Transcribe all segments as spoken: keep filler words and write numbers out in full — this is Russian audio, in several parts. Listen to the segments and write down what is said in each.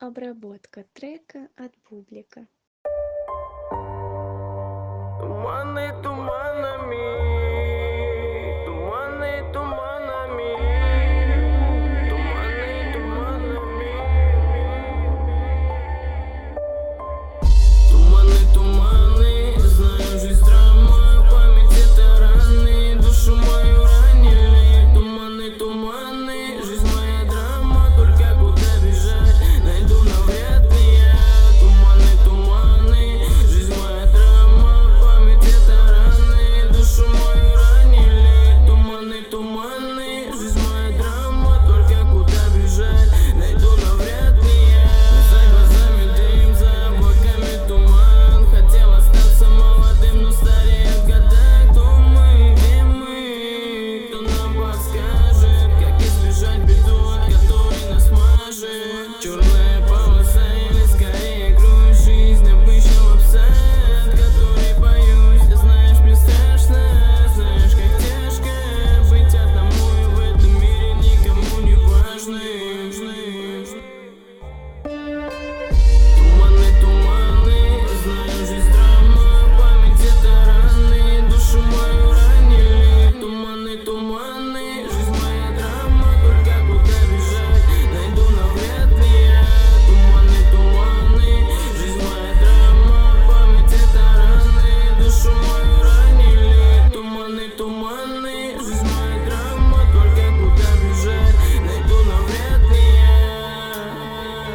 Обработка трека от Бублика. Туманы туманами, туманы туманами, туманы туманами. Туманы туманы, знаю, жизнь драма, память это раны, душу мою ранили. Туманы туманы, жизнь моя драма, только куда бежать, найду навряд ли я. Туманы туманы, жизнь моя драма, память это раны, душу мою ранили. Туманы туманы, жизнь моя драма, только куда бежать, найду навряд ли я. За глазами дым, за облаками туман, хотел остаться молодым, но стареет года. Кто мы, где мы, кто нам подскажет, как избежать беду, от которой нас мажет. Черная полоса или скорее грусть, жизнь обычного пса, от которой боюсь. Ты знаешь, мне страшно, знаешь, как тяжко быть одному и в этом мире никому не важным. Туманы туманы, знаю, жизнь драма, память это раны, душу мою ранили. Туманы туманы, жизнь моя драма, только куда бежать, найду навряд ли я. Туманы туманы, жизнь моя драма, память это раны, душу мою ранили. Туманы туманы, жизнь моя драма, только куда бежать, найду навряд ли я.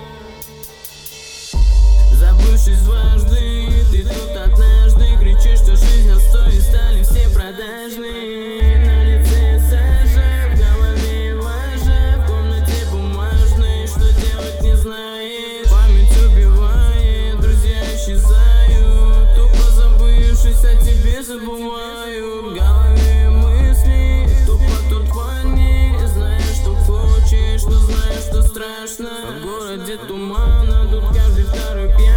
Забывшись дважды, ты тут однажды кричишь, что жизнь отстой, и стали все продажные. На лице сажа, в голове лажа, в комнате бумажной, что делать не знаешь. Память убивает, друзья исчезают, тупо забывшись о тебе забываю. В голове мысли, тупо тут плане, знаешь, что хочешь, но знаешь, что страшно. В городе тумана, тут каждый второй пьян.